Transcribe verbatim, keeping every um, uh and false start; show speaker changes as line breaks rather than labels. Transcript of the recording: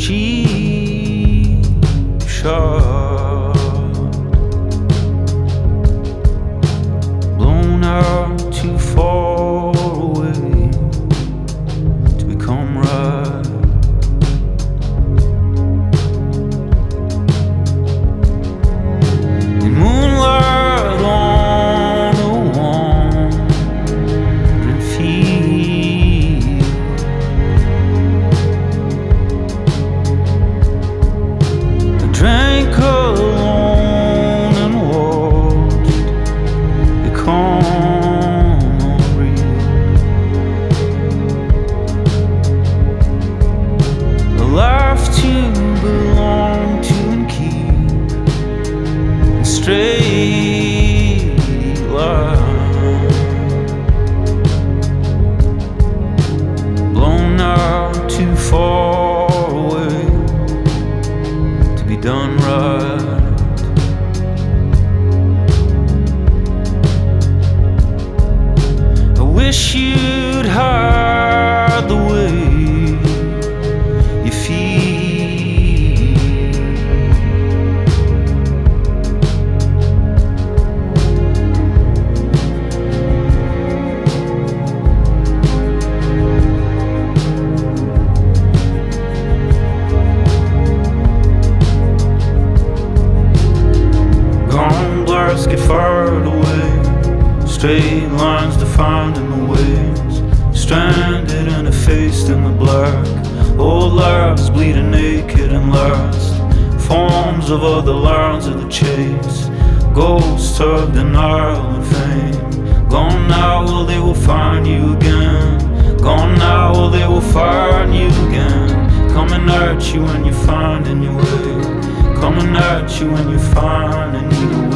cheap shot, blown out too far away to become right. In moonlight on a wandering field, I drank alone and watched it come unreal. A life to belong to and keep in straight line, blown out too far away to be done right. I wish you'd hide the way you feel, gone blast get fired away, straight lines defined in the waves, stranded and effaced in the black, old lives bleeding naked and last, forms of other lines of the chase, ghosts of denial and fame, gone now, well they will find you again, gone now, well they will find you again, coming at you when you're finding your way, coming at you when you're finding your way.